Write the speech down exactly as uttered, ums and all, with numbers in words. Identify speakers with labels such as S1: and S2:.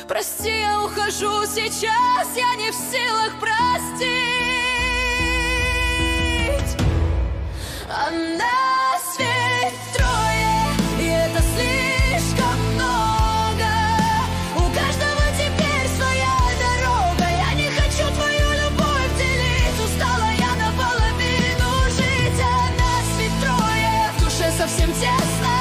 S1: Прости, я ухожу сейчас, я не в силах простить. А нас ведь трое, и это слишком много. У каждого теперь своя дорога. Я не хочу твою любовь делить. Устала я наполовину жить. А нас ведь трое, в душе совсем тесно.